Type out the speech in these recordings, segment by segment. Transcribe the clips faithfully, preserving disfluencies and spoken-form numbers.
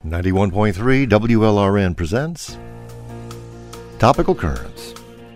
ninety-one point three W L R N presents Topical Currents.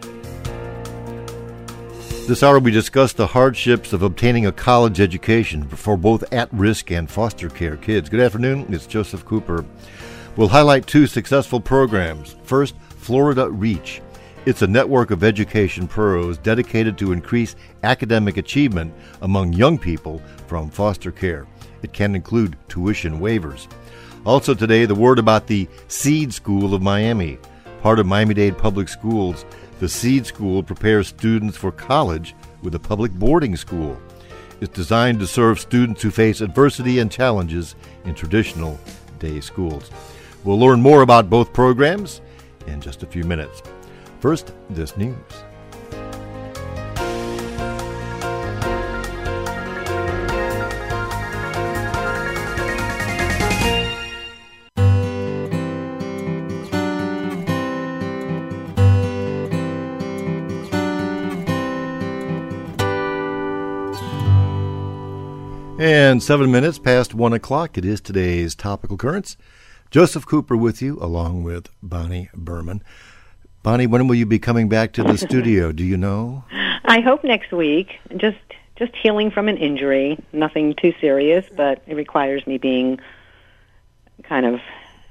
This hour we discuss the hardships of obtaining a college education for both at-risk and foster care kids. Good afternoon, it's Joseph Cooper. We'll highlight two successful programs. First, Florida Reach. It's a network of education pros dedicated to increase academic achievement among young people from foster care. It can include tuition waivers. Also today, the word about the Seed School of Miami. Part of Miami-Dade Public Schools, the Seed School prepares students for college with a public boarding school. It's designed to serve students who face adversity and challenges in traditional day schools. We'll learn more about both programs in just a few minutes. First, this news. And seven minutes past one o'clock, it is today's Topical Currents. Joseph Cooper with you, along with Bonnie Berman. Bonnie, when will you be coming back to the studio? Do you know? I hope next week. Just just healing from an injury. Nothing too serious, but it requires me being kind of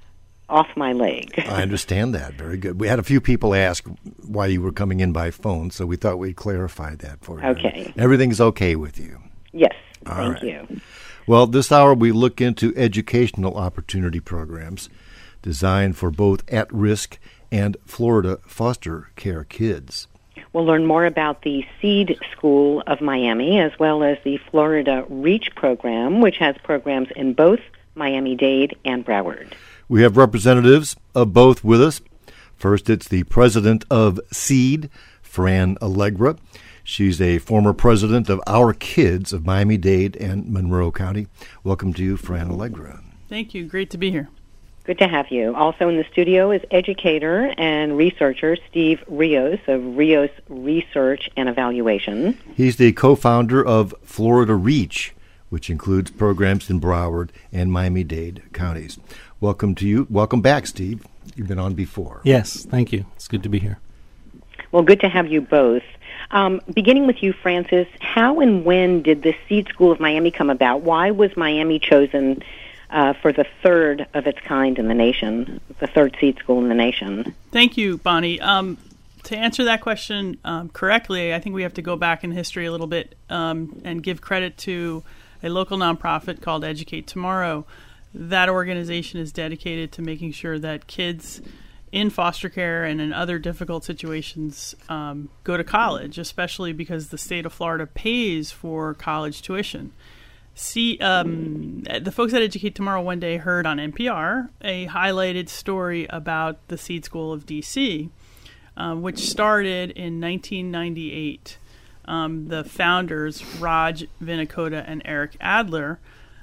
off my leg. I understand that. Very good. We had a few people ask why you were coming in by phone, so we thought we'd clarify that for you. Okay. Everything's okay with you? Yes. All Thank right. you. Well, this hour we look into educational opportunity programs designed for both at-risk and Florida foster care kids. We'll learn more about the Seed School of Miami as well as the Florida Reach program, which has programs in both Miami-Dade and Broward. We have representatives of both with us. First, it's the president of Seed, Fran Allegra. She's a former president of Our Kids of Miami-Dade and Monroe County. Welcome to you, Fran Allegra. Thank you. Great to be here. Good to have you. Also in the studio is educator and researcher Steve Rios of Rios Research and Evaluation. He's the co-founder of Florida Reach, which includes programs in Broward and Miami-Dade counties. Welcome to you. Welcome back, Steve. You've been on before. Yes, thank you. It's good to be here. Well, good to have you both. Um, beginning with you, Francis, how and when did the Seed School of Miami come about? Why was Miami chosen uh, for the third of its kind in the nation, the third seed school in the nation? Thank you, Bonnie. Um, to answer that question um, correctly, I think we have to go back in history a little bit um, and give credit to a local nonprofit called Educate Tomorrow. That organization is dedicated to making sure that kids in foster care and in other difficult situations um, go to college, especially because the state of Florida pays for college tuition. See, um, the folks at Educate Tomorrow one day heard on N P R a highlighted story about the Seed School of D C, um, which started in nineteen ninety-eight. Um, the founders, Raj Vinnakota and Eric Adler,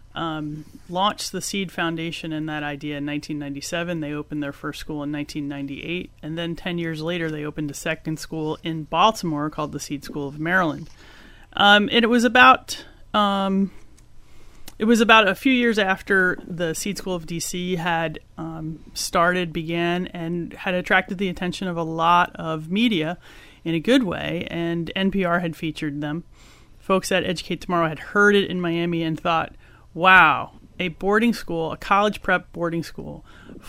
Um, launched the Seed Foundation and that idea in nineteen ninety-seven. They opened their first school in nineteen ninety-eight, and then ten years later they opened a second school in Baltimore called the Seed School of Maryland. Um, and it was about um, it was about a few years after the Seed School of D C had um, started, began, and had attracted the attention of a lot of media in a good way, and N P R had featured them. Folks at Educate Tomorrow had heard it in Miami and thought, wow, a boarding school, a college prep boarding school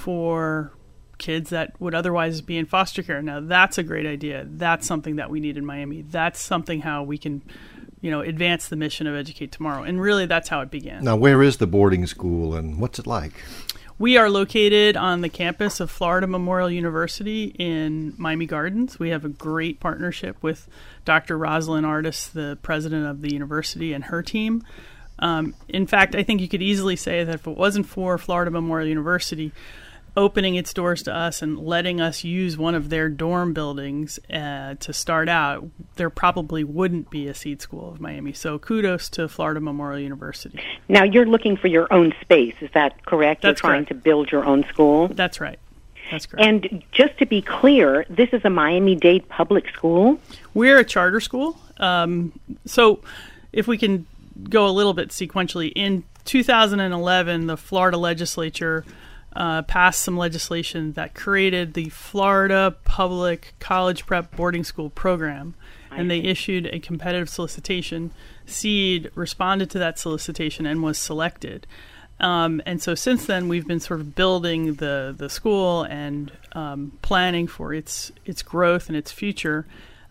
for kids that would otherwise be in foster care. Now, that's a great idea. That's something that we need in Miami. That's something how we can, you know, advance the mission of Educate Tomorrow. And really, that's how it began. Now, where is the boarding school and what's it like? We are located on the campus of Florida Memorial University in Miami Gardens. We have a great partnership with Doctor Rosalind Artis, the president of the university, and her team. Um, in fact, I think you could easily say that if it wasn't for Florida Memorial University opening its doors to us and letting us use one of their dorm buildings uh, to start out, there probably wouldn't be a Seed School of Miami. So kudos to Florida Memorial University. Now, you're looking for your own space. Is that correct? That's You're trying correct. to build your own school? That's right. That's correct. And just to be clear, this is a Miami-Dade public school? We're a charter school. Um, so if we can go a little bit sequentially, in two thousand eleven, the Florida legislature uh, passed some legislation that created the Florida Public College Prep Boarding School Program. And they issued a competitive solicitation. SEED responded to that solicitation and was selected. Um, and so since then, we've been sort of building the, the school and um, planning for its its growth and its future.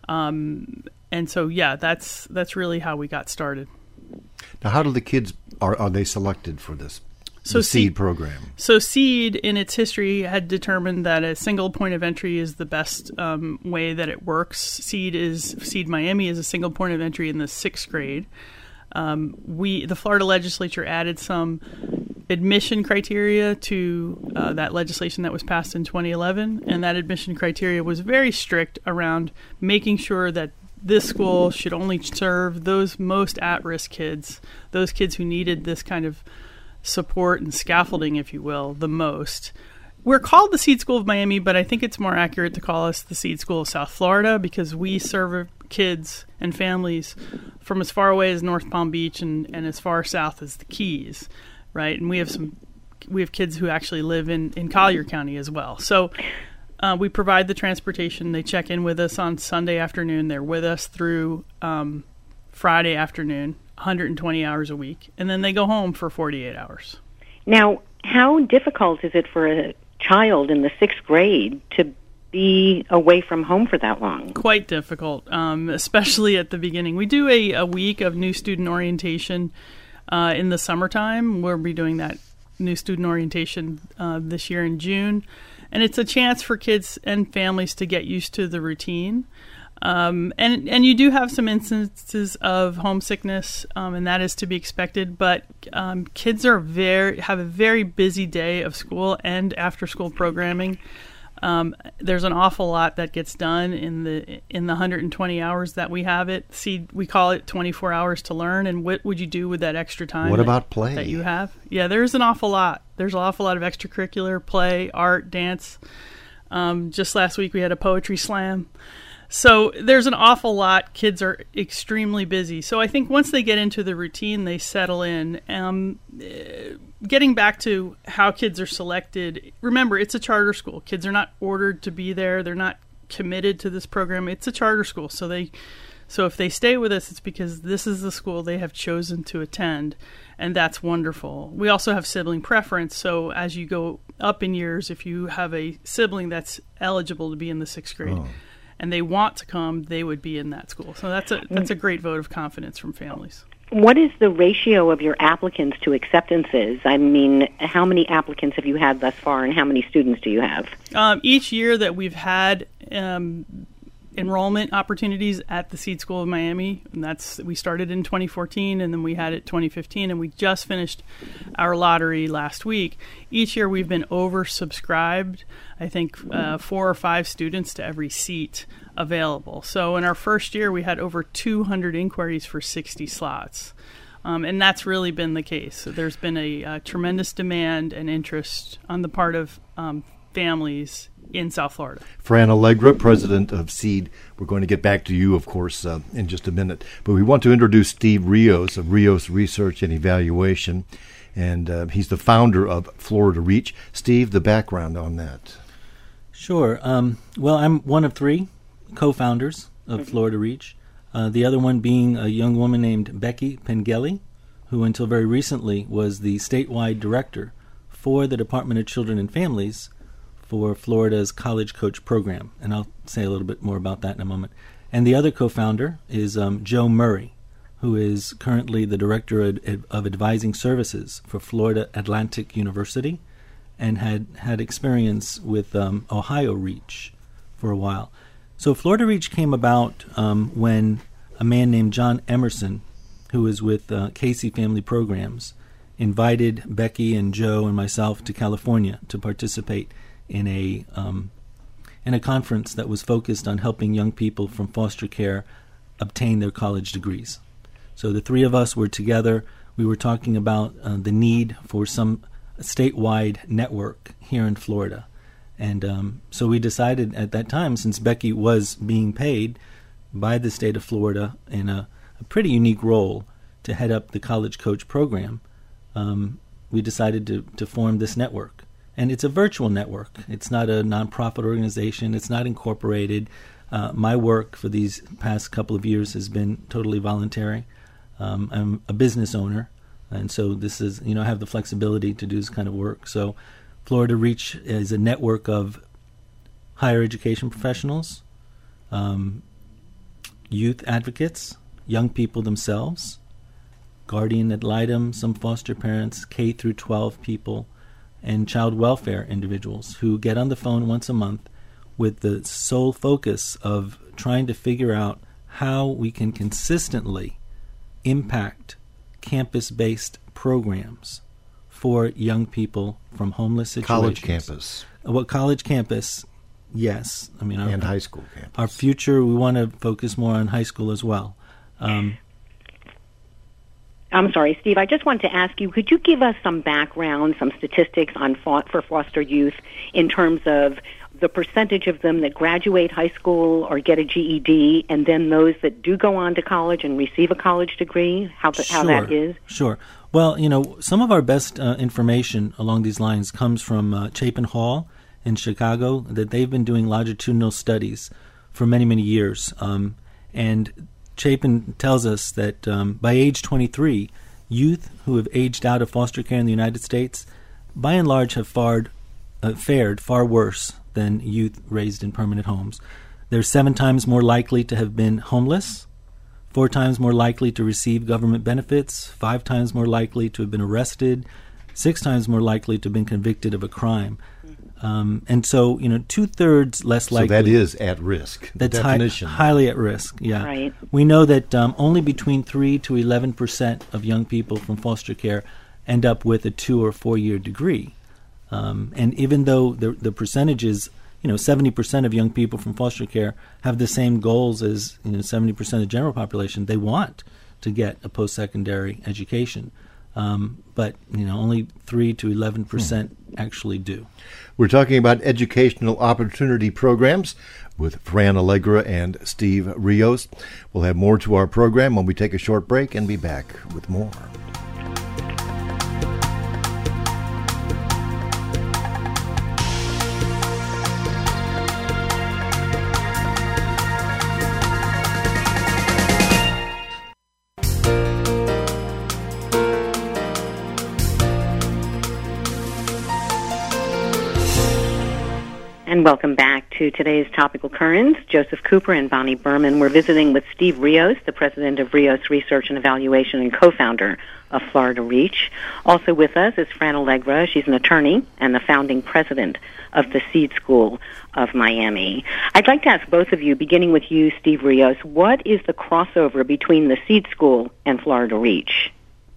Um, and so, yeah, that's that's really how we got started. Now, how do the kids, are, are they selected for this? So the SEED program. So SEED, in its history, had determined that a single point of entry is the best um, way that it works. SEED is SEED Miami is a single point of entry in the sixth grade. Um, we, the Florida legislature, added some admission criteria to uh, that legislation that was passed in twenty eleven, and that admission criteria was very strict around making sure that this school should only serve those most at-risk kids, those kids who needed this kind of support and scaffolding, if you will, the most. We're called the SEED School of Miami, but I think it's more accurate to call us the SEED School of South Florida because we serve kids and families from as far away as North Palm Beach and, and as far south as the Keys, right? And we have some we have kids who actually live in, in Collier County as well. So uh, we provide the transportation. They check in with us on Sunday afternoon. They're with us through um, Friday afternoon, one hundred twenty hours a week, and then they go home for forty-eight hours. Now, how difficult is it for a child in the sixth grade to be away from home for that long? Quite difficult, um, especially at the beginning. We do a, a week of new student orientation uh, in the summertime. We'll be doing that new student orientation uh, this year in June, and it's a chance for kids and families to get used to the routine. Um, and and you do have some instances of homesickness, um, and that is to be expected. But um, kids are very have a very busy day of school and after school programming. Um, there's an awful lot that gets done in the in the one hundred twenty hours that we have it. See, we call it twenty-four hours to learn. And what would you do with that extra time? What that, about play that you have? Yeah, there's an awful lot. There's an awful lot of extracurricular play, art, dance. Um, just last week we had a poetry slam. So there's an awful lot. Kids are extremely busy. So I think once they get into the routine, they settle in. Um, getting back to how kids are selected, remember, it's a charter school. Kids are not ordered to be there. They're not committed to this program. It's a charter school. So they, so if they stay with us, it's because this is the school they have chosen to attend, and that's wonderful. We also have sibling preference. So as you go up in years, if you have a sibling that's eligible to be in the sixth grade, oh. and they want to come, they would be in that school. So that's a that's a great vote of confidence from families. What is the ratio of your applicants to acceptances? I mean, how many applicants have you had thus far, and how many students do you have? Um, each year that we've had um, enrollment opportunities at the SEED School of Miami, and that's we started in twenty fourteen, and then we had it twenty fifteen, and we just finished our lottery last week. Each year we've been oversubscribed. I think uh, four or five students to every seat available. So in our first year, we had over two hundred inquiries for sixty slots. Um, and that's really been the case. So there's been a, a tremendous demand and interest on the part of um, families in South Florida. Fran Allegra, president of SEED. We're going to get back to you, of course, uh, in just a minute. But we want to introduce Steve Rios of Rios Research and Evaluation. And uh, he's the founder of Florida Reach. Steve, the background on that. Sure. Um, well, I'm one of three co-founders of Florida Reach. Uh, the other one being a young woman named Becky Pengelly, who until very recently was the statewide director for the Department of Children and Families for Florida's College Coach program. And I'll say a little bit more about that in a moment. And the other co-founder is um, Joe Murray, who is currently the director of, of advising services for Florida Atlantic University, and had had experience with um, Ohio Reach for a while. So Florida Reach came about um, when a man named John Emerson, who was with uh, Casey Family Programs, invited Becky and Joe and myself to California to participate in a um, in a conference that was focused on helping young people from foster care obtain their college degrees. So the three of us were together. We were talking about uh, the need for some statewide network here in Florida. And um, so we decided at that time, since Becky was being paid by the state of Florida in a, a pretty unique role to head up the College Coach program, um, we decided to, to form this network. And it's a virtual network. It's not a nonprofit organization. It's not incorporated. Uh, my work for these past couple of years has been totally voluntary. Um, I'm a business owner, and so this is, you know, I have the flexibility to do this kind of work. So Florida Reach is a network of higher education professionals, um, youth advocates, young people themselves, guardian ad litem, some foster parents, K through twelve people, and child welfare individuals who get on the phone once a month with the sole focus of trying to figure out how we can consistently impact campus-based programs for young people from homeless situations. College campus. Well, college campus, yes. I mean, our, and high school campus. Our future, we want to focus more on high school as well. Um, I'm sorry, Steve, I just wanted to ask you, could you give us some background, some statistics on fo- for foster youth in terms of the percentage of them that graduate high school or get a G E D, and then those that do go on to college and receive a college degree, how, the, sure, how that is? Sure. Well, you know, some of our best uh, information along these lines comes from uh, Chapin Hall in Chicago, that they've been doing longitudinal studies for many, many years. Um, and Chapin tells us that um, by age twenty-three, youth who have aged out of foster care in the United States, by and large, have fared, uh, fared far worse than youth raised in permanent homes. They're seven times more likely to have been homeless, four times more likely to receive government benefits, five times more likely to have been arrested, six times more likely to have been convicted of a crime. Um, and so, you know, two-thirds less likely. So that is at risk. That's the definition. High, highly at risk, yeah. Right. We know that um, only between three to eleven percent of young people from foster care end up with a two- or four-year degree. Um, and even though the, the percentages, you know, seventy percent of young people from foster care have the same goals as, you know, seventy percent of the general population, they want to get a post-secondary education. Um, but, you know, only three to eleven percent hmm. actually do. We're talking about educational opportunity programs with Fran Allegra and Steve Rios. We'll have more to our program when we take a short break and be back with more. And welcome back to today's Topical Currents. Joseph Cooper and Bonnie Berman. We're visiting with Steve Rios, the president of Rios Research and Evaluation and co-founder of Florida Reach. Also with us is Fran Allegra. She's an attorney and the founding president of the Seed School of Miami. I'd like to ask both of you, beginning with you, Steve Rios, what is the crossover between the Seed School and Florida Reach?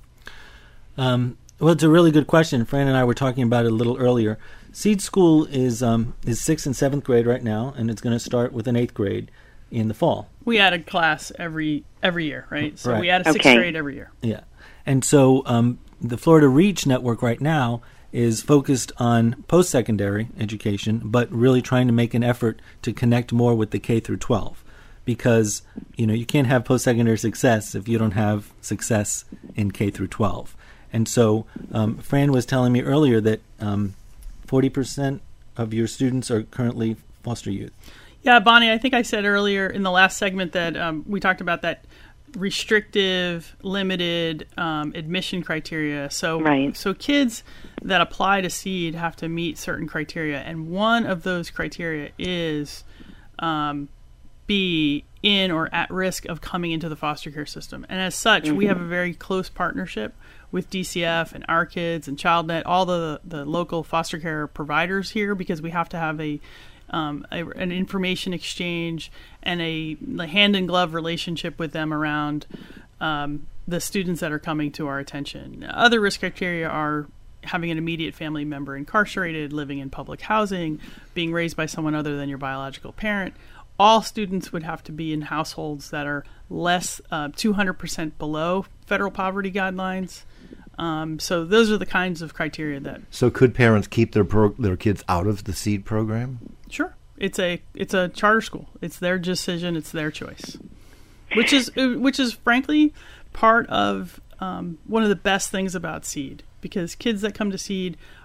Um, well, it's a really good question. Fran and I were talking about it a little earlier. Seed School is um, is sixth and seventh grade right now, and it's going to start with an eighth grade in the fall. We add a class every every year, right? So right. we add a sixth okay. grade every year. Yeah, and so um, the Florida Reach network right now is focused on post-secondary education, but really trying to make an effort to connect more with the K through twelve, because you know you can't have post-secondary success if you don't have success in K through twelve. And so um, Fran was telling me earlier that um, forty percent of your students are currently foster youth. Yeah, Bonnie, I think I said earlier in the last segment that um, we talked about that restrictive, limited um, admission criteria. So, right. so kids that apply to SEED have to meet certain criteria, and one of those criteria is um, be in or at risk of coming into the foster care system. And as such, mm-hmm. we have a very close partnership with D C F and Our Kids and ChildNet, all the the local foster care providers here, because we have to have a, um, a an information exchange and a, a hand in glove relationship with them around um, the students that are coming to our attention. Other risk criteria are having an immediate family member incarcerated, living in public housing, being raised by someone other than your biological parent. All students would have to be in households that are less uh, two hundred percent below federal poverty guidelines. Um, so those are the kinds of criteria that. So could parents keep their pro- their kids out of the SEED program? Sure, it's a it's a charter school. It's their decision. It's their choice, which is which is frankly part of um, one of the best things about SEED, because kids that come to SEED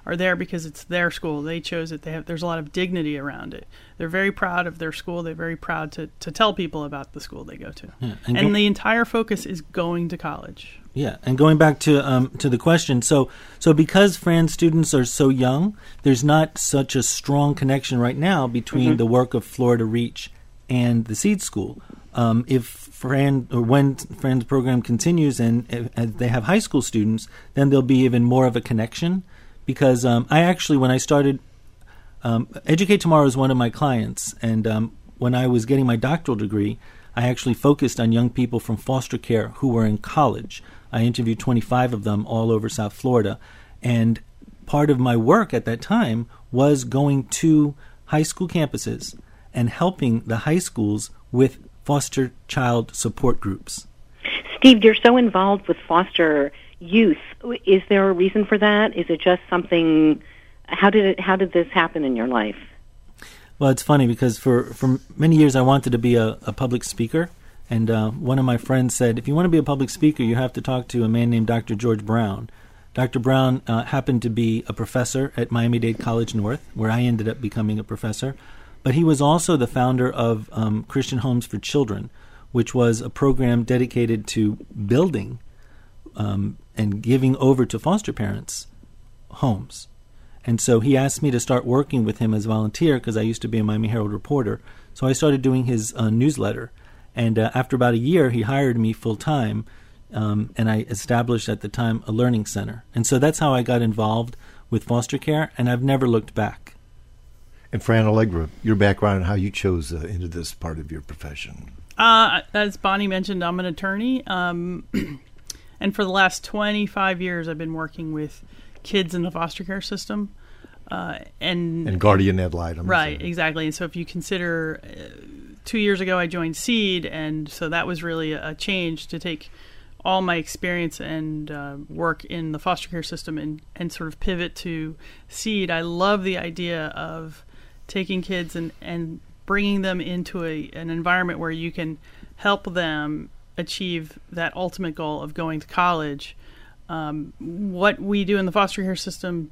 are there because it's their school. They chose it. They have, there's a lot of dignity around it. They're very proud of their school. They're very proud to, to tell people about the school they go to. Yeah, and and go- the entire focus is going to college. Yeah, and going back to um, to the question, so so because Fran's students are so young, there's not such a strong connection right now between mm-hmm. the work of Florida Reach and the Seed School. Um, if Fran or when Fran's program continues and if, if they have high school students, then there'll be even more of a connection. Because um, I actually, when I started, um, Educate Tomorrow is one of my clients, and um, when I was getting my doctoral degree, I actually focused on young people from foster care who were in college. I interviewed twenty-five of them all over South Florida, and part of my work at that time was going to high school campuses and helping the high schools with foster child support groups. Steve, you're so involved with foster youth. Is there a reason for that? Is it just something? How did it? How did this happen in your life? Well, it's funny because for, for many years I wanted to be a, a public speaker, and uh, one of my friends said, if you want to be a public speaker, you have to talk to a man named Doctor George Brown. Doctor Brown uh, happened to be a professor at Miami-Dade College North, where I ended up becoming a professor, but he was also the founder of um, Christian Homes for Children, which was a program dedicated to building um, and giving over to foster parents homes. And so he asked me to start working with him as a volunteer because I used to be a Miami Herald reporter. So I started doing his uh, newsletter. And uh, after about a year, he hired me full-time, um, and I established at the time a learning center. And so that's how I got involved with foster care, and I've never looked back. And Fran Allegra, your background and how you chose uh, into this part of your profession. Uh, as Bonnie mentioned, I'm an attorney. Um, and for the last twenty-five years, I've been working with kids in the foster care system. Uh, and and guardian ad litem. Right, exactly. And so if you consider, uh, two years ago I joined Seed, and so that was really a, a change to take all my experience and uh, work in the foster care system and, and sort of pivot to Seed. I love the idea of taking kids and, and bringing them into a an environment where you can help them achieve that ultimate goal of going to college. Um, what we do in the foster care system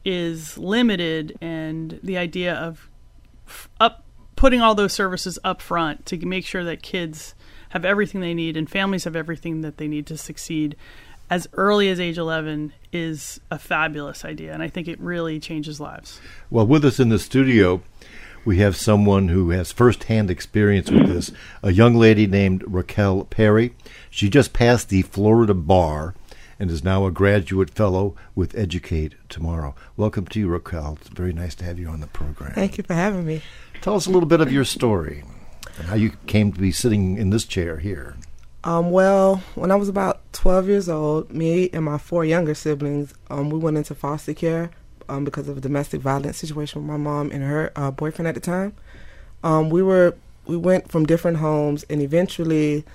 is limited, and the idea of f- up putting all those services up front to make sure that kids have everything they need and families have everything that they need to succeed as early as age eleven is a fabulous idea, and I think it really changes lives. Well, with us in the studio, we have someone who has firsthand experience with this, a young lady named Raquel Perry. She just passed the Florida bar and is now a graduate fellow with Educate Tomorrow. Welcome to you, Raquel. It's very nice to have you on the program. Thank you for having me. Tell us a little bit of your story and how you came to be sitting in this chair here. Um, well, when I was about twelve years old, me and my four younger siblings, um, we went into foster care um, because of a domestic violence situation with my mom and her uh, boyfriend at the time. Um, we were we went from different homes, and eventually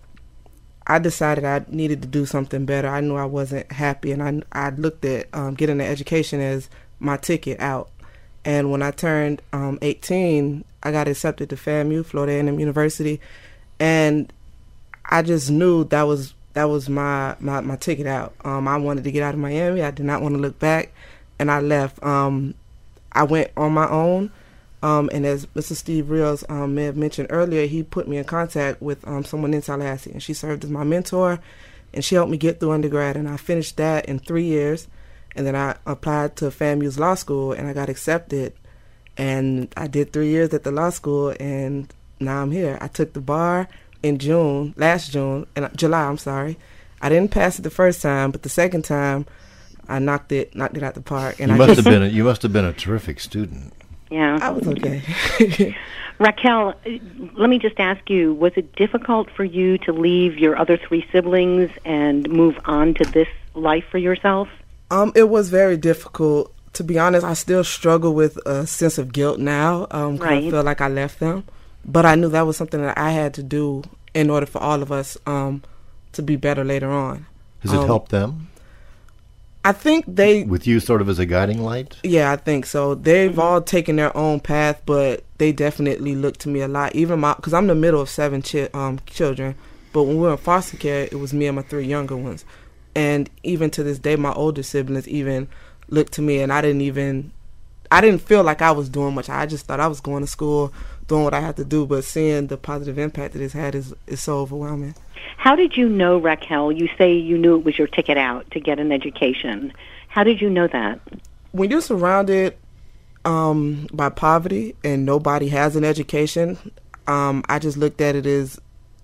I decided I needed to do something better. I knew I wasn't happy, and I, I looked at um, getting an education as my ticket out. And when I turned um, eighteen, I got accepted to FAMU, Florida A and M University, and I just knew that was that was my, my, my ticket out. Um, I wanted to get out of Miami. I did not want to look back, and I left. Um, I went on my own, um, and as Mister Steve Rios um, may have mentioned earlier, he put me in contact with um, someone in Tallahassee, and she served as my mentor, and she helped me get through undergrad, and I finished that in three years, and then I applied to FAMU's law school, and I got accepted, and I did three years at the law school, and now I'm here. I took the bar in June, last June, and July, I'm sorry. I didn't pass it the first time, but the second time, I knocked it, knocked it out the park. And you I must just, have been, a, you must have been a terrific student. Yeah, I was okay. Raquel, let me just ask you: was it difficult for you to leave your other three siblings and move on to this life for yourself? Um, it was very difficult. To be honest, I still struggle with a sense of guilt now. Um, 'cause right. I feel like I left them. But I knew that was something that I had to do in order for all of us um, to be better later on. Has it um, helped them? I think they... With you sort of as a guiding light? Yeah, I think so. They've all taken their own path, but they definitely look to me a lot. Even my... Because I'm the middle of seven chi- um, children, but when we were in foster care, it was me and my three younger ones. And even to this day, my older siblings even looked to me, and I didn't even, I didn't feel like I was doing much. I just thought I was going to school, doing what I had to do, but seeing the positive impact that it's had is, is so overwhelming. How did you know, Raquel? You say you knew it was your ticket out to get an education. How did you know that? When you're surrounded um, by poverty and nobody has an education, um, I just looked at it as,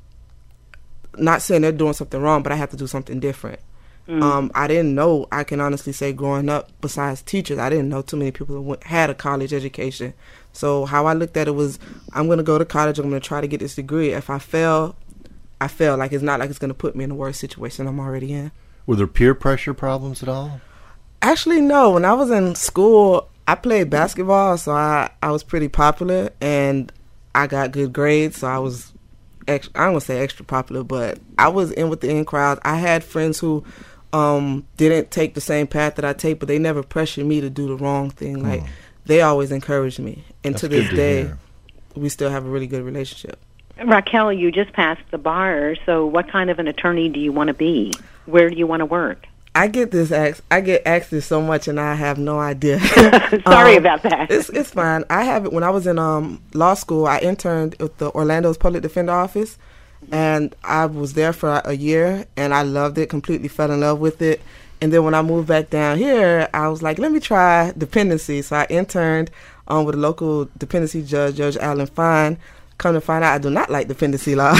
not saying they're doing something wrong, but I have to do something different. Mm. Um, I didn't know, I can honestly say, growing up, besides teachers, I didn't know too many people that went, had a college education. So how I looked at it was, I'm going to go to college, I'm going to try to get this degree. If I fail, I fail. Like, it's not like it's going to put me in a worse situation I'm already in. Were there peer pressure problems at all? Actually, no. When I was in school, I played basketball, so I, I was pretty popular, and I got good grades, so I was, extra, I don't want to say extra popular, but I was in with the in crowd. I had friends who um, didn't take the same path that I take, but they never pressured me to do the wrong thing. Like, mm. they always encouraged me. And That's to this to day, hear. We still have a really good relationship. Raquel, you just passed the bar, so what kind of an attorney do you want to be? Where do you want to work? I get this asked. I get asked this so much, and I have no idea. Sorry um, about that. It's it's fine. I have it when I was in um law school. I interned with the Orlando's Public Defender Office, and I was there for a year, and I loved it. Completely fell in love with it. And then when I moved back down here, I was like, let me try dependency. So I interned um with a local dependency judge, Judge Alan Fine. Come to find out, I do not like dependency law.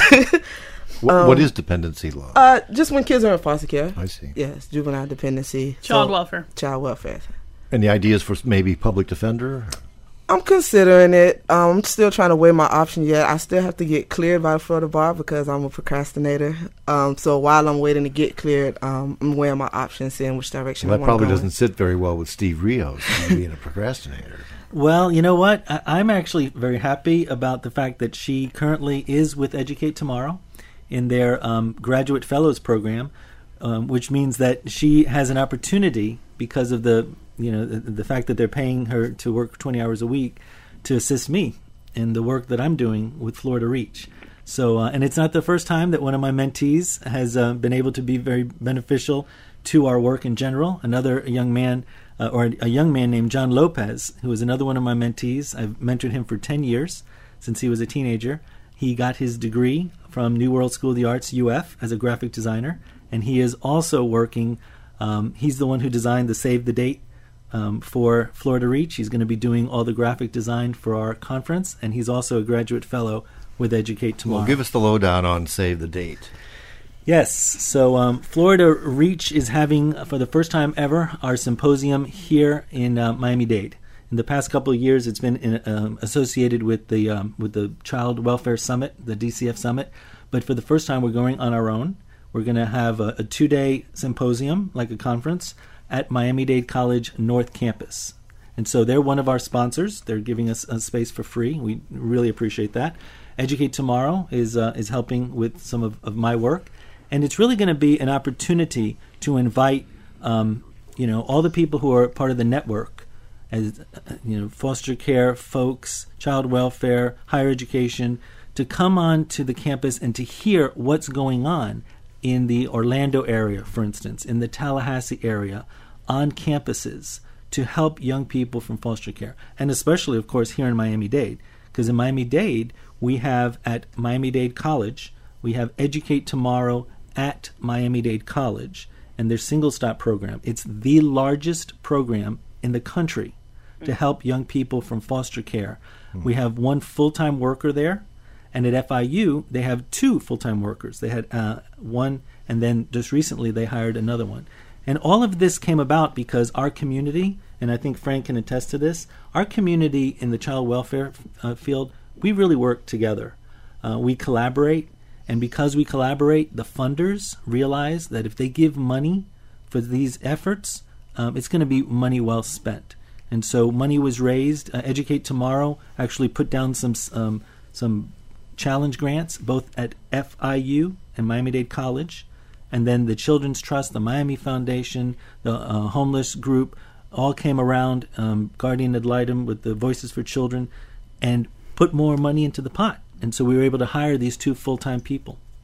what, um, what is dependency law? Uh, just when kids are in foster care. I see. Yes, juvenile dependency. Child so, welfare. Child welfare. And the idea is for maybe public defender? I'm considering it. Um, I'm still trying to weigh my options yet. I still have to get cleared by the Florida Bar because I'm a procrastinator. Um, so while I'm waiting to get cleared, um, I'm weighing my options, seeing which direction Well, I that want to go probably doesn't in. sit very well with Steve Rios, being a procrastinator. Well, you know what? I- I'm actually very happy about the fact that she currently is with Educate Tomorrow in their um, graduate fellows program, um, which means that she has an opportunity because of the you know the, the fact that they're paying her to work twenty hours a week to assist me in the work that I'm doing with Florida Reach. So, uh, and it's not the first time that one of my mentees has uh, been able to be very beneficial to our work in general. Another young man. Uh, or a young man named John Lopez, who is another one of my mentees. I've mentored him for ten years since he was a teenager. He got his degree from New World School of the Arts, U F, as a graphic designer, and he is also working, um, he's the one who designed the Save the Date um, for Florida Reach. He's going to be doing all the graphic design for our conference, and he's also a graduate fellow with Educate Tomorrow. Well, give us the lowdown on Save the Date. Yes, so um, Florida Reach is having, for the first time ever, our symposium here in uh, Miami-Dade. In the past couple of years, it's been in, um, associated with the um, with the Child Welfare Summit, the D C F Summit. But for the first time, we're going on our own. We're going to have a, a two-day symposium, like a conference, at Miami-Dade College North Campus. And so they're one of our sponsors. They're giving us a space for free. We really appreciate that. Educate Tomorrow is uh, is helping with some of, of my work. And it's really going to be an opportunity to invite, um, you know, all the people who are part of the network, as uh, you know, foster care folks, child welfare, higher education, to come on to the campus and to hear what's going on in the Orlando area, for instance, in the Tallahassee area, on campuses, to help young people from foster care, and especially, of course, here in Miami-Dade, because in Miami-Dade we have at Miami-Dade College we have Educate Tomorrow at Miami-Dade College, and their single-stop program. It's the largest program in the country to help young people from foster care. Mm-hmm. We have one full-time worker there, and at F I U, they have two full-time workers. They had uh, one, and then just recently they hired another one. And all of this came about because our community, and I think Frank can attest to this, our community in the child welfare uh, field, we really work together. Uh, we collaborate. And because we collaborate, the funders realize that if they give money for these efforts, um, it's going to be money well spent. And so money was raised. Uh, Educate Tomorrow actually put down some um, some challenge grants, both at F I U and Miami-Dade College. And then the Children's Trust, the Miami Foundation, the uh, homeless group, all came around, um, Guardian Ad Litem with the Voices for Children, and put more money into the pot. And so we were able to hire these two full-time people.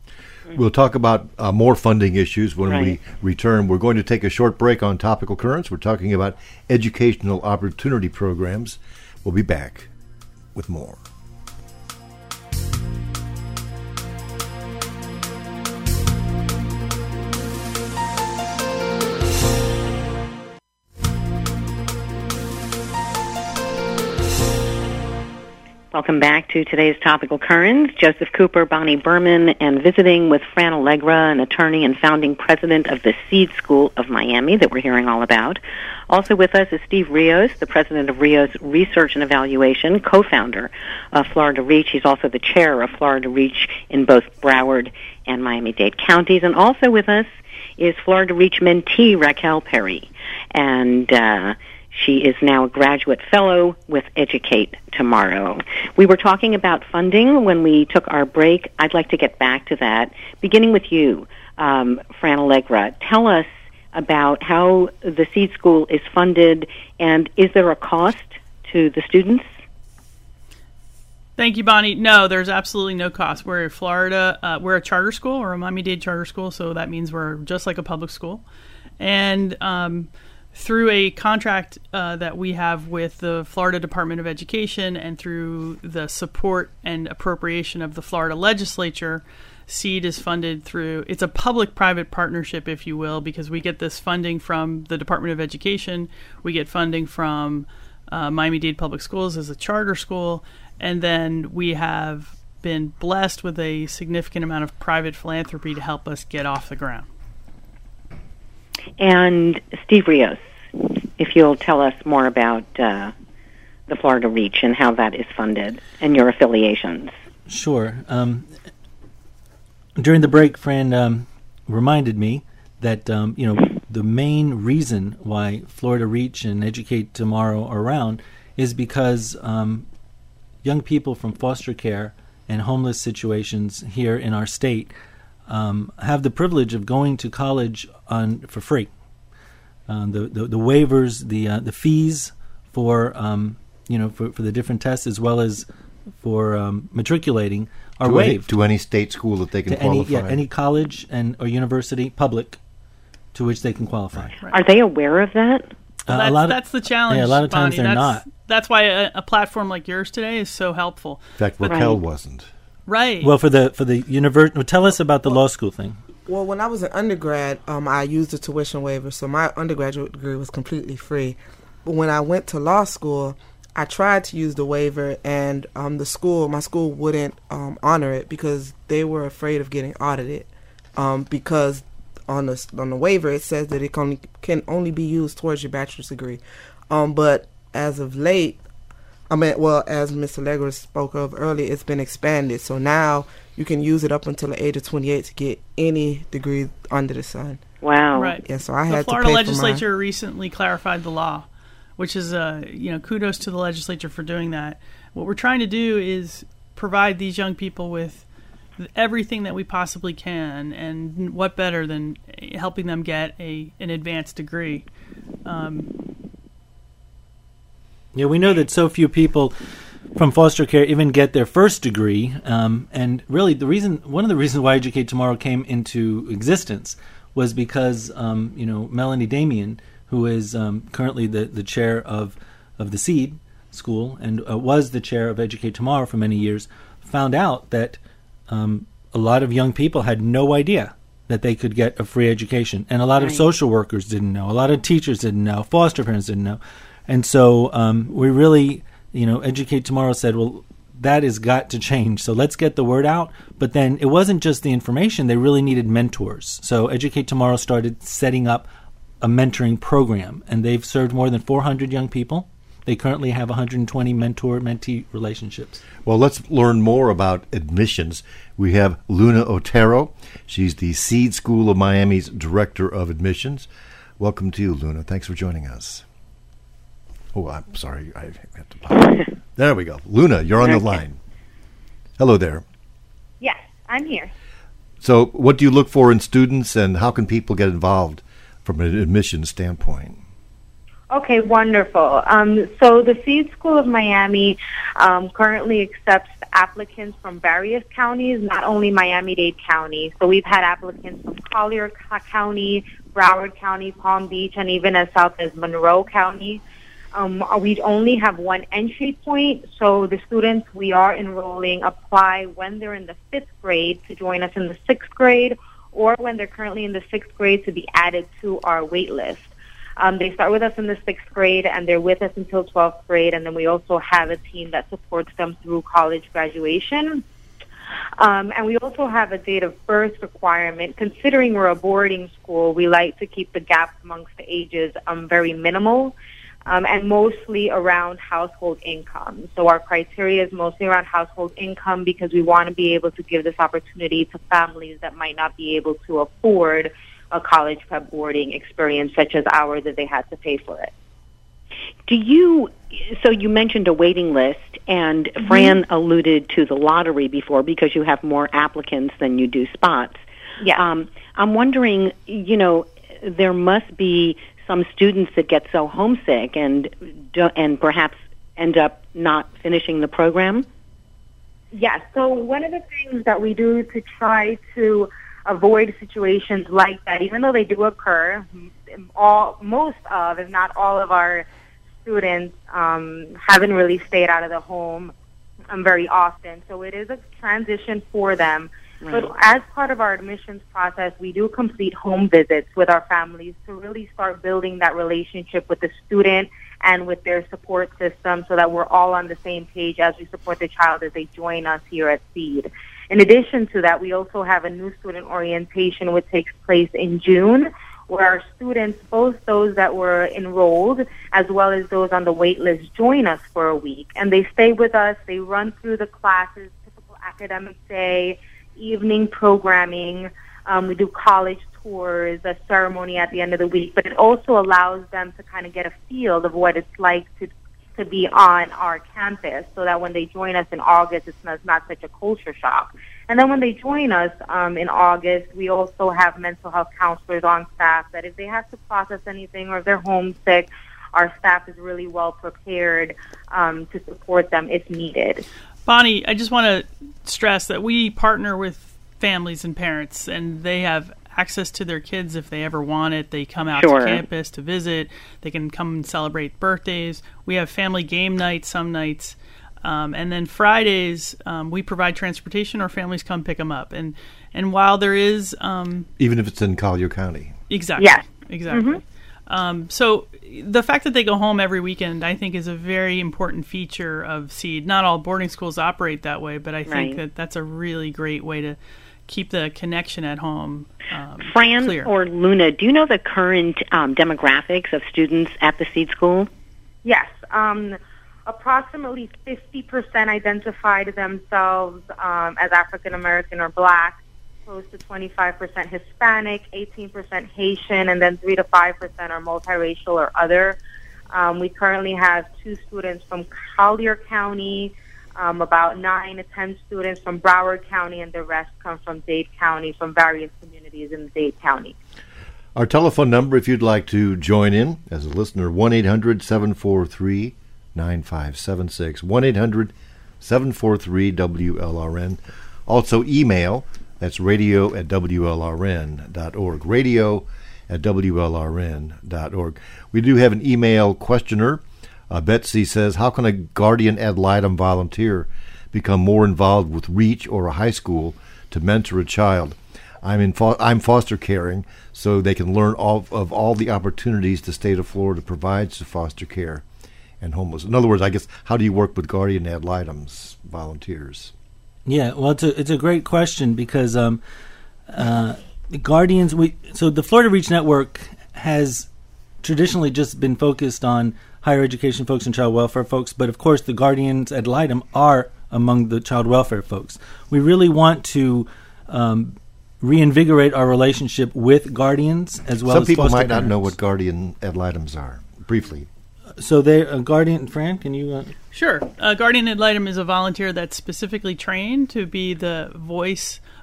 We'll talk about uh, more funding issues when Right. we return. We're going to take a short break on topical currents. We're talking about educational opportunity programs. We'll be back with more. Welcome back to today's Topical Currents. Joseph Cooper, Bonnie Berman, and visiting with Fran Allegra, an attorney and founding president of the Seed School of Miami that we're hearing all about. Also with us is Steve Rios, the president of Rios Research and Evaluation, co-founder of Florida Reach. He's also the chair of Florida Reach in both Broward and Miami-Dade counties. And also with us is Florida Reach mentee Raquel Perry. And uh she is now a graduate fellow with Educate Tomorrow. We were talking about funding when we took our break. I'd like to get back to that. Beginning with you, um, Fran Allegra, tell us about how the Seed School is funded, and is there a cost to the students? Thank you, Bonnie. No, there's absolutely no cost. We're a Florida, uh, we're a charter school, or a Miami-Dade charter school, so that means we're just like a public school. And um, through a contract uh, that we have with the Florida Department of Education and through the support and appropriation of the Florida legislature, SEED is funded through, it's a public-private partnership, if you will, because we get this funding from the Department of Education, we get funding from uh, Miami-Dade Public Schools as a charter school, and then we have been blessed with a significant amount of private philanthropy to help us get off the ground. And Steve Rios, if you'll tell us more about uh, the Florida Reach and how that is funded and your affiliations. Sure. Um, during the break, Fran um, reminded me that um, you know the main reason why Florida Reach and Educate Tomorrow are around is because um, young people from foster care and homeless situations here in our state Um, have the privilege of going to college on for free. Um, the, the the waivers, the uh, the fees for um, you know for, for the different tests as well as for um, matriculating are to waived any, to any state school that they can to any qualify. yeah, any college and or university public to which they can qualify. Right. Are they aware of that? Well, Uh, that's, a lot of, that's the challenge. Yeah, a lot of times Bonnie. they're that's, not. That's why a, a platform like yours today is so helpful. In fact, Raquel Right. wasn't. Right. Well, for the for the university, tell us about the law school thing. Well, when I was an undergrad, um, I used a tuition waiver, so my undergraduate degree was completely free. But when I went to law school, I tried to use the waiver, and um, the school, my school, wouldn't um, honor it because they were afraid of getting audited. Um, because on the on the waiver, it says that it can only, can only be used towards your bachelor's degree. Um, but as of late, I mean, well, as Miz Allegra spoke of earlier, it's been expanded. So now you can use it up until the age of twenty-eight to get any degree under the sun. Wow. Right. Yeah, so I the had Florida to pay legislature for recently clarified the law, which is, uh, you know, kudos to the legislature for doing that. What we're trying to do is provide these young people with everything that we possibly can, and what better than helping them get a an advanced degree. Um, Yeah, we know that so few people from foster care even get their first degree, um, and really the reason, one of the reasons why Educate Tomorrow came into existence was because um, you know Melanie Damien, who is um, currently the, the chair of of the SEED School and uh, was the chair of Educate Tomorrow for many years, found out that um, a lot of young people had no idea that they could get a free education, and a lot Right. of social workers didn't know, a lot of teachers didn't know, foster parents didn't know. And so um, we really, you know, Educate Tomorrow said, well, that has got to change. So let's get the word out. But then it wasn't just the information. They really needed mentors. So Educate Tomorrow started setting up a mentoring program, and they've served more than four hundred young people. They currently have one hundred twenty mentor-mentee relationships. Well, let's learn more about admissions. We have Luna Otero. She's the Seed School of Miami's Director of Admissions. Welcome to you, Luna. Thanks for joining us. Oh, I'm sorry. I have to pop. There we go. Luna, you're on the line. Hello there. Yes, I'm here. So what do you look for in students, and how can people get involved from an admissions standpoint? Okay, wonderful. Um, so the Seed School of Miami um, currently accepts applicants from various counties, not only Miami-Dade County. So we've had applicants from Collier County, Broward County, Palm Beach, and even as south as Monroe County. Um, we only have one entry point, so the students we are enrolling apply when they're in the fifth grade to join us in the sixth grade, or when they're currently in the sixth grade to be added to our wait list. Um, they start with us in the sixth grade, and they're with us until twelfth grade, and then we also have a team that supports them through college graduation. Um, and we also have a date of birth requirement. Considering we're a boarding school, we like to keep the gap amongst the ages um, very minimal, um, and mostly around household income. So our criteria is mostly around household income because we want to be able to give this opportunity to families that might not be able to afford a college prep boarding experience such as ours if they had to pay for it. Do you, so you mentioned a waiting list, and mm-hmm. Fran alluded to the lottery before because you have more applicants than you do spots. Yeah. Um, I'm wondering, you know, there must be some students that get so homesick and do, and perhaps end up not finishing the program? Yes. So one of the things that we do to try to avoid situations like that, even though they do occur, all most of, if not all of our students um, haven't really stayed out of the home um, very often. So it is a transition for them. Right. But as part of our admissions process, we do complete home visits with our families to really start building that relationship with the student and with their support system so that we're all on the same page as we support the child as they join us here at Seed. In addition to that, we also have a new student orientation which takes place in June, where our students, both those that were enrolled as well as those on the wait list, join us for a week. And they stay with us. They run through the classes, typical academic day, evening programming. Um, we do college tours, a ceremony at the end of the week. But it also allows them to kind of get a feel of what it's like to to be on our campus so that when they join us in August, it's not, it's not such a culture shock. And then when they join us um, in August, we also have mental health counselors on staff that if they have to process anything or if they're homesick, our staff is really well prepared um, to support them if needed. Bonnie, I just want to stress that we partner with families and parents, and they have access to their kids if they ever want it. They come out sure. to campus to visit. They can come and celebrate birthdays. We have family game nights some nights. Um, and then Fridays, um, we provide transportation or families come pick them up. And and while there is... Um, Even if it's in Collier County. Exactly. Yes. Exactly. Mm-hmm. Um, so the fact that they go home every weekend, I think, is a very important feature of Seed. Not all boarding schools operate that way, but I think right. that that's a really great way to keep the connection at home um, Fran clear. Or Luna, do you know the current um, demographics of students at the Seed School? Yes. Um, approximately fifty percent identified themselves um, as African American or Black, close to twenty-five percent Hispanic, eighteen percent Haitian, and then three to five percent are multiracial or other. Um, we currently have two students from Collier County, Um, about nine to ten students from Broward County, and the rest come from Dade County, from various communities in Dade County. Our telephone number, if you'd like to join in as a listener, one eight hundred seven four three nine five seven six, one eight hundred seven four three W L R N. Also email, that's radio at W L R N dot org, radio at W L R N dot org. We do have an email questioner. Uh, Betsy says, how can a guardian ad litem volunteer become more involved with REACH or a high school to mentor a child? I'm in fo- I'm foster caring, so they can learn all of all the opportunities the state of Florida provides to foster care and homeless. In other words, I guess, how do you work with guardian ad litems volunteers? Yeah, well, it's a, it's a great question because um, uh, the guardians, we so the Florida REACH Network has traditionally just been focused on higher education folks and child welfare folks, but of course the guardians ad litem are among the child welfare folks. We really want to um, reinvigorate our relationship with guardians as well Some as people foster might not parents. know what guardian ad litems are, briefly. So they uh, guardian, Fran, can you... Uh, Sure. Uh, guardian ad litem is a volunteer that's specifically trained to be the voice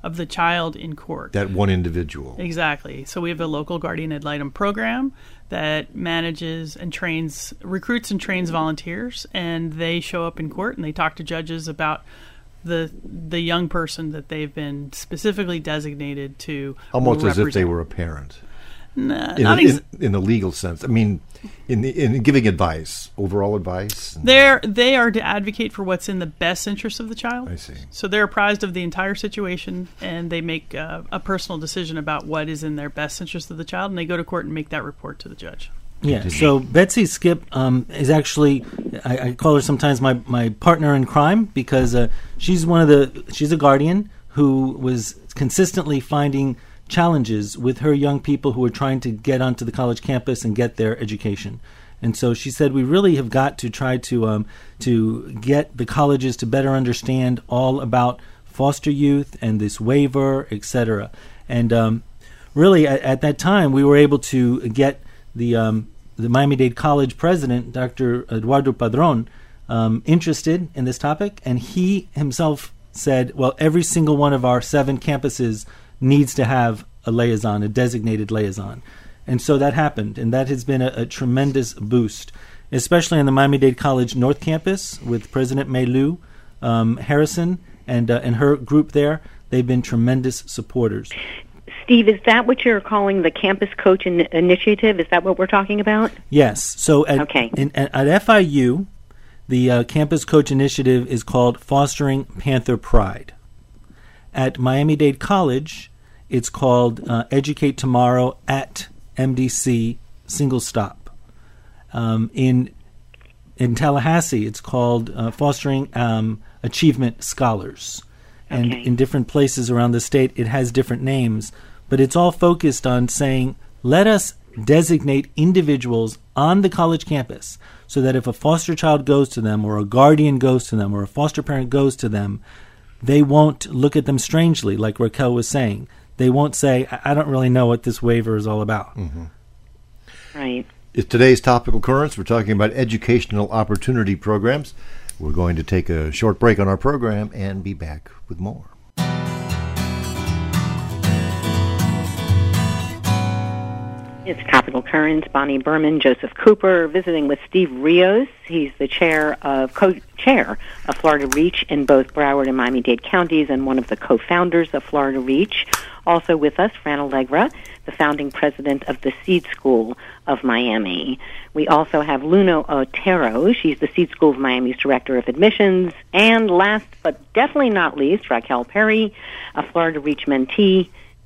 of the child in court. That one individual. Exactly. So we have a local guardian ad litem program that manages and trains, recruits and trains volunteers, and they show up in court and they talk to judges about the the young person that they've been specifically designated to almost represent. As if they were a parent. Nah, in, not in, ex- in the legal sense. I mean, in the, in giving advice, overall advice. They're they are to advocate for what's in the best interest of the child. I see. So they're apprised of the entire situation, and they make uh, a personal decision about what is in their best interest of the child, and they go to court and make that report to the judge. Yeah, so Betsy Skip um, is actually, I, I call her sometimes my, my partner in crime, because uh, she's one of the, she's a guardian who was consistently finding challenges with her young people who are trying to get onto the college campus and get their education. And so she said, we really have got to try to um, to get the colleges to better understand all about foster youth and this waiver, et cetera. And um, really, at, at that time, we were able to get the um, the Miami-Dade College president, Doctor Eduardo Padron, um, interested in this topic, and he himself said, well, every single one of our seven campuses needs to have a liaison, a designated liaison. And so that happened, and that has been a, a tremendous boost, especially on the Miami-Dade College North Campus with President May Lou um, Harrison and, uh, and her group there. They've been tremendous supporters. Steve, is that what you're calling the Campus Coach in- Initiative? Is that what we're talking about? Yes. So at, okay. in, at, at F I U, the uh, Campus Coach Initiative is called Fostering Panther Pride. At Miami-Dade College, it's called uh, Educate Tomorrow at M D C Single Stop. Um, in in Tallahassee, it's called uh, Fostering um, Achievement Scholars. And okay. in different places around the state, it has different names. But it's all focused on saying, let us designate individuals on the college campus so that if a foster child goes to them, or a guardian goes to them, or a foster parent goes to them, they won't look at them strangely, like Raquel was saying. They won't say, I don't really know what this waiver is all about. Mm-hmm. Right. It's today's topical currents. We're talking about educational opportunity programs. We're going to take a short break on our program and be back with more. It's Topical Currents. Bonnie Berman, Joseph Cooper, visiting with Steve Rios. He's the chair of co-chair of Florida Reach in both Broward and Miami-Dade counties, and one of the co-founders of Florida Reach. Also with us, Fran Allegra, the founding president of the Seed School of Miami. We also have Luna Otero. She's the Seed School of Miami's director of admissions. And last but definitely not least, Raquel Perry, a Florida Reach mentee,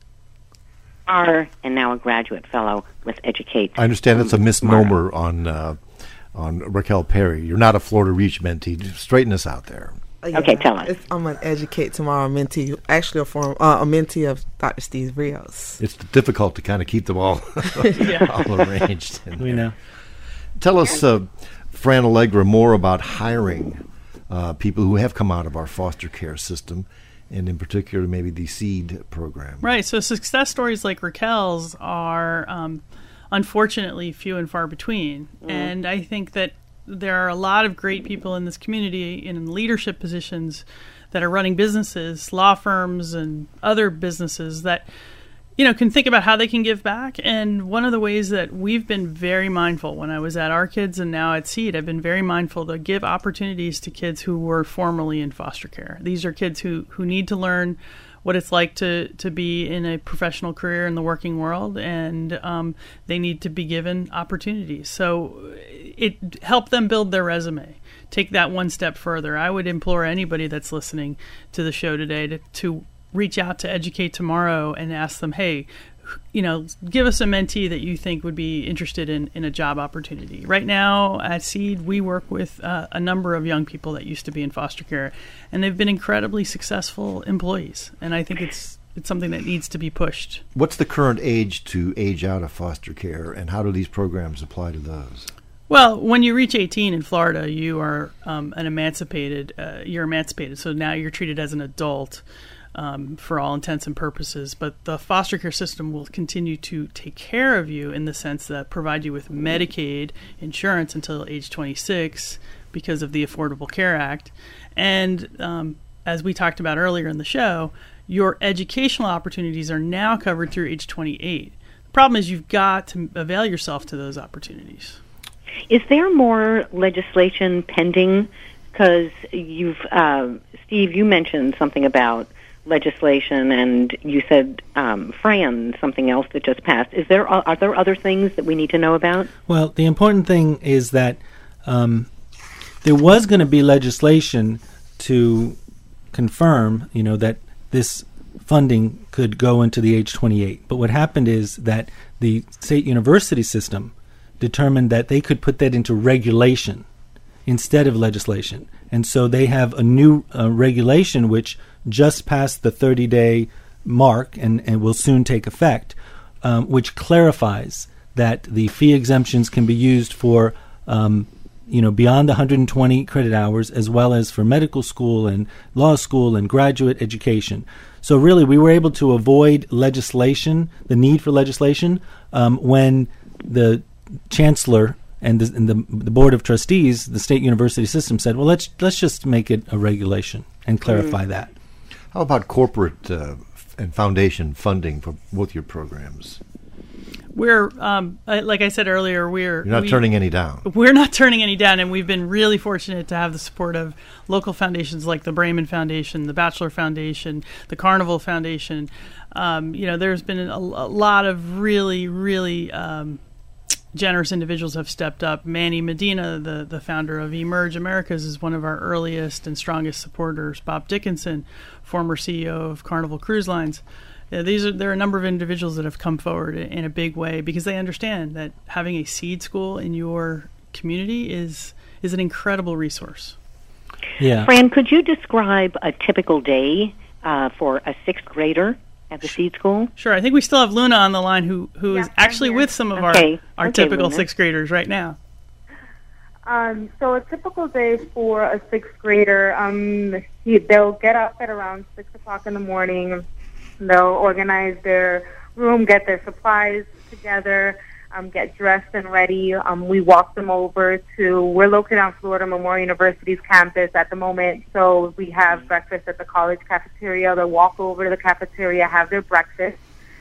are and now a graduate fellow with Educate. I understand that's a misnomer on uh, on Raquel Perry. You're not a Florida Reach mentee. Straighten us out there. Yeah, okay, tell us. It's, I'm an Educate Tomorrow mentee, actually a form, uh, a mentee of Doctor Steve Rios. It's difficult to kind of keep them all, yeah. all arranged. We know. Tell us, uh, Fran Allegra, more about hiring uh, people who have come out of our foster care system, and in particular maybe the SEED program. Right. So success stories like Raquel's are um, unfortunately few and far between. Mm. And I think that there are a lot of great people in this community in leadership positions that are running businesses, law firms, and other businesses that, you know, can think about how they can give back. And one of the ways that we've been very mindful when I was at Our Kids and now at SEED, I've been very mindful to give opportunities to kids who were formerly in foster care. These are kids who, who need to learn what it's like to, to be in a professional career in the working world, and um, they need to be given opportunities. So it helped them build their resume. Take that one step further. I would implore anybody that's listening to the show today to, to reach out to Educate Tomorrow and ask them, hey, you know, give us a mentee that you think would be interested in, in a job opportunity. Right now at SEED, we work with uh, a number of young people that used to be in foster care, and they've been incredibly successful employees. And I think it's it's something that needs to be pushed. What's the current age to age out of foster care, and how do these programs apply to those? Well, when you reach eighteen in Florida, you are um, an emancipated. Uh, you're emancipated, so now you're treated as an adult. Um, for all intents and purposes, but the foster care system will continue to take care of you in the sense that provide you with Medicaid insurance until age twenty-six because of the Affordable Care Act. And um, as we talked about earlier in the show, your educational opportunities are now covered through age twenty-eight. The problem is you've got to avail yourself to those opportunities. Is there more legislation pending? Because you've, uh, Steve, you mentioned something about legislation, and you said um, Fran, something else that just passed. Is there are there other things that we need to know about? Well, the important thing is that um, there was going to be legislation to confirm, you know, that this funding could go into the age twenty-eight. But what happened is that the state university system determined that they could put that into regulation instead of legislation. And so they have a new uh, regulation which just passed the thirty-day mark and, and will soon take effect, um, which clarifies that the fee exemptions can be used for um, you know, beyond one hundred twenty credit hours, as well as for medical school and law school and graduate education. So really, we were able to avoid legislation, the need for legislation, um, when the chancellor and the, and the the board of trustees, the state university system, said, well, let's let's just make it a regulation and clarify mm. that. How about corporate uh, and foundation funding for both your programs? We're, um, like I said earlier, we're... You're not we, turning any down. We're not turning any down, and we've been really fortunate to have the support of local foundations like the Bremen Foundation, the Batchelor Foundation, the Carnival Foundation. Um, you know, there's been a, a lot of really, really um, generous individuals have stepped up. Manny Medina, the, the founder of Emerge Americas, is one of our earliest and strongest supporters. Bob Dickinson, former C E O of Carnival Cruise Lines. Yeah, these are there are a number of individuals that have come forward in a big way because they understand that having a seed school in your community is is an incredible resource. Yeah, Fran, could you describe a typical day uh, for a sixth grader at the seed school? Sure. I think we still have Luna on the line, who who yeah, is actually with some of okay. our our okay, typical Luna. sixth graders right now. Um, so a typical day for a sixth grader, um, he, they'll get up at around six o'clock in the morning. They'll organize their room, get their supplies together, um, get dressed and ready. Um, we walk them over to, we're located on Florida Memorial University's campus at the moment, so we have breakfast at the college cafeteria. They'll walk over to the cafeteria, have their breakfast.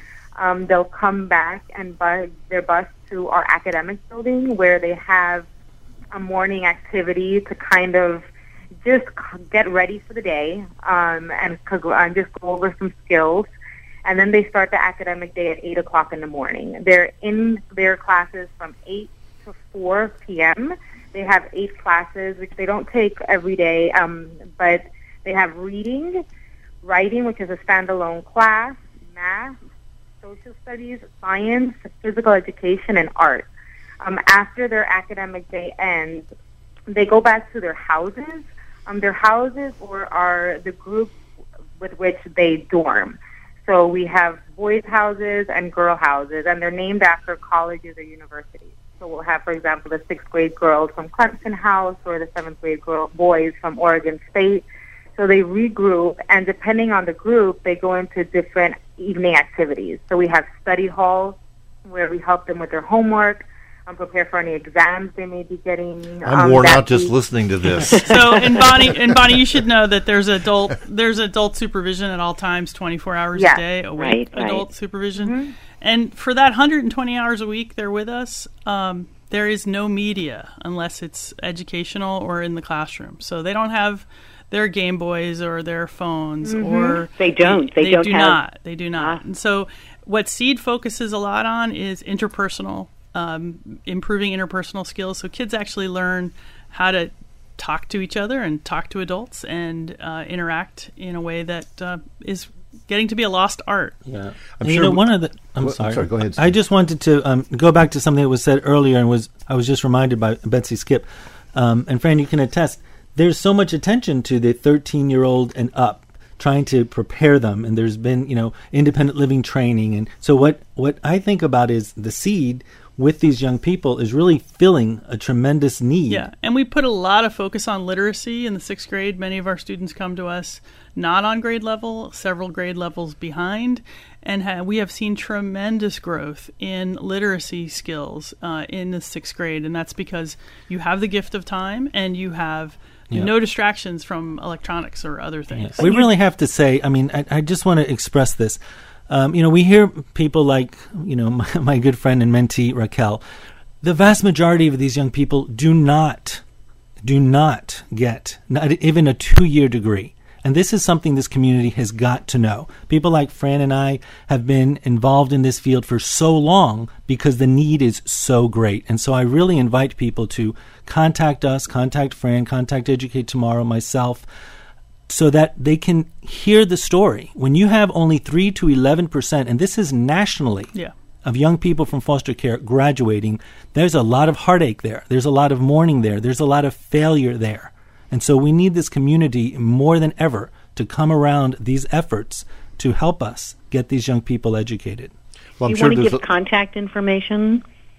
Um, they'll come back and bus their bus to our academic building where they have a morning activity to kind of just get ready for the day um, and, and just go over some skills. And then they start the academic day at eight o'clock in the morning. They're in their classes from eight to four p.m. They have eight classes, which they don't take every day, um, but they have reading, writing, which is a standalone class, math, social studies, science, physical education, and art. Um, after their academic day ends, they go back to their houses. Um, their houses or are the groups with which they dorm. So we have boys' houses and girl houses, and they're named after colleges or universities. So we'll have, for example, the sixth grade girls from Clemson House or the seventh grade girl boys from Oregon State. So they regroup, and depending on the group, they go into different evening activities. So we have study halls where we help them with their homework, Um, prepare for any exams they may be getting. I'm um, worn that out just week. listening to this. So, and Bonnie, and Bonnie, you should know that there's adult there's adult supervision at all times, twenty-four hours Yes. a day, a week. Right, right. Adult supervision, Mm-hmm. and for that one hundred twenty hours a week they're with us. Um, there is no media unless it's educational or in the classroom. So they don't have their Game Boys or their phones, Mm-hmm. or They don't. They they don't do have- not. They do not. Ah. And so, what SEED focuses a lot on is interpersonal. Um, improving interpersonal skills, so kids actually learn how to talk to each other and talk to adults and uh, interact in a way that uh, is getting to be a lost art. Yeah, I'm And you sure know, we- one of the. I'm Well, I'm sorry. sorry, go ahead, I Steve. just wanted to um, go back to something that was said earlier, and was I was just reminded by Betsy Skip, um, and Fran, you can attest. There's so much attention to the thirteen-year-old and up, trying to prepare them, and there's been you know independent living training, and so what what I think about is the SEED with these young people is really filling a tremendous need. Yeah, and we put a lot of focus on literacy in the sixth grade. Many of our students come to us not on grade level, several grade levels behind, and ha- we have seen tremendous growth in literacy skills uh, in the sixth grade, and that's because you have the gift of time and you have Yeah. No distractions from electronics or other things. Yes. We really have to say, I mean, I, I just want to express this. Um, you know, we hear people like, you know, my, my good friend and mentee, Raquel. The vast majority of these young people do not, do not get not even a two-year degree. And this is something this community has got to know. People like Fran and I have been involved in this field for so long because the need is so great. And so I really invite people to contact us, contact Fran, contact Educate Tomorrow, myself, so that they can hear the story. When you have only three to eleven percent, and this is nationally, yeah. of young people from foster care graduating, there's a lot of heartache there. There's a lot of mourning there. There's a lot of failure there. And so we need this community more than ever to come around these efforts to help us get these young people educated. Well, I'm you sure want to there's give a- contact information?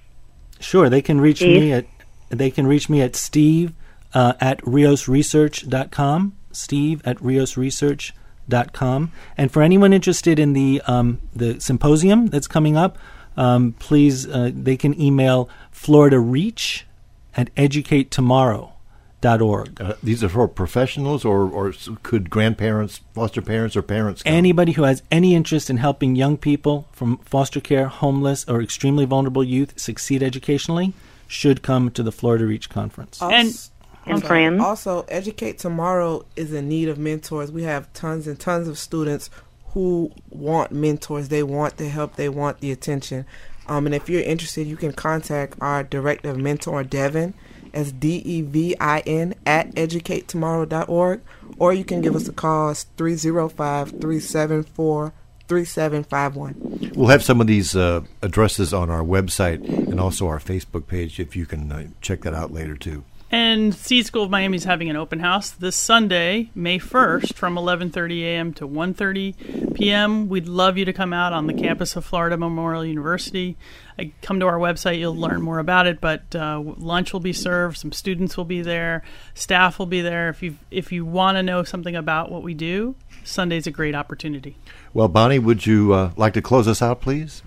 Sure, they can reach Steve? me at they can reach me at Steve uh, at rios research dot com. Steve at rios research dot com. And for anyone interested in the um, the symposium that's coming up, um, please uh, they can email Florida Reach at educate tomorrow dot org. Uh, these are for professionals, or, or s- could grandparents, foster parents, or parents come? Anybody who has any interest in helping young people from foster care, homeless, or extremely vulnerable youth succeed educationally should come to the Florida Reach Conference. And- Also- And I'm Fran? Also, Educate Tomorrow is in need of mentors. We have tons and tons of students who want mentors. They want the help. They want the attention. Um, and if you're interested, you can contact our director of mentor, Devin, as D E V I N, at educate tomorrow dot org, or you can give us a call. It's three oh five, three seven four, three seven five one. We'll have some of these uh, addresses on our website and also our Facebook page if you can uh, check that out later, too. And Seed School of Miami is having an open house this Sunday, May first, from eleven thirty a.m. to one thirty p.m. We'd love you to come out on the campus of Florida Memorial University. Uh, come to our website, you'll learn more about it, but uh, lunch will be served, some students will be there, staff will be there. If you if you want to know something about what we do, Sunday's a great opportunity. Well, Bonnie, would you uh, like to close us out, please?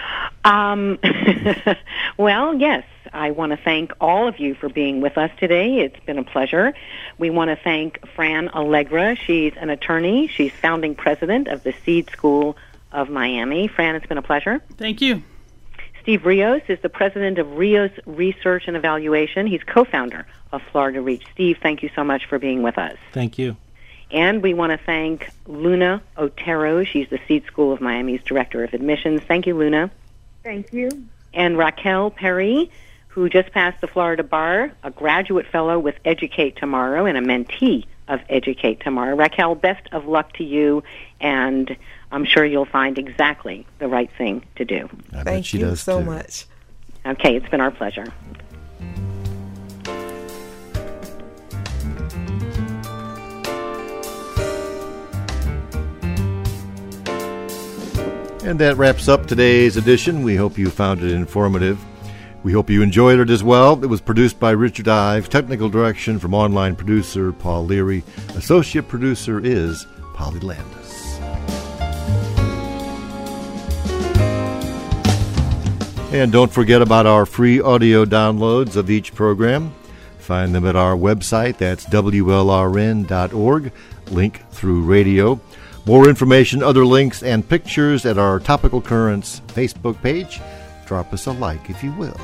Um, well, yes. I want to thank all of you for being with us today. It's been a pleasure. We want to thank Fran Allegra. She's an attorney. She's founding president of the Seed School of Miami. Fran, it's been a pleasure. Thank you. Steve Rios is the president of Rios Research and Evaluation. He's co-founder of Florida Reach. Steve, thank you so much for being with us. Thank you. And we want to thank Luna Otero. She's the Seed School of Miami's director of admissions. Thank you, Luna. Thank you. And Raquel Perry, who just passed the Florida Bar, a graduate fellow with Educate Tomorrow and a mentee of Educate Tomorrow. Raquel, best of luck to you, and I'm sure you'll find exactly the right thing to do. I bet Thank she you does, so too. much. Okay, it's been our pleasure. And that wraps up today's edition. We hope you found it informative. We hope you enjoyed it as well. It was produced by Richard Ives, technical direction from online producer Paul Leary. Associate producer is Polly Landis. And don't forget about our free audio downloads of each program. Find them at our website. That's W L R N dot org. Link through radio. More information, other links, and pictures at our Topical Currents Facebook page. Drop us a like if you will.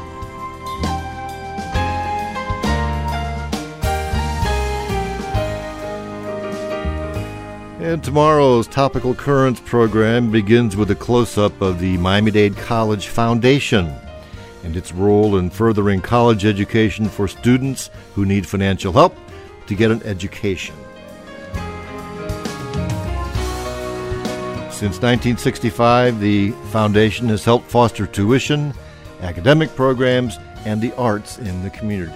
And tomorrow's Topical Currents program begins with a close-up of the Miami-Dade College Foundation and its role in furthering college education for students who need financial help to get an education. Since nineteen sixty-five, the foundation has helped foster tuition, academic programs, and the arts in the community.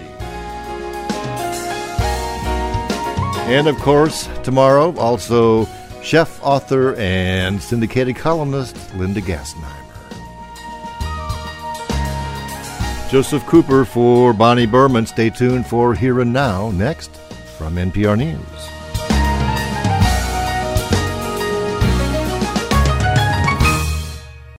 And of course, tomorrow, also chef, author, and syndicated columnist Linda Gassenheimer. Joseph Cooper for Bonnie Berman. Stay tuned for Here and Now next from N P R News.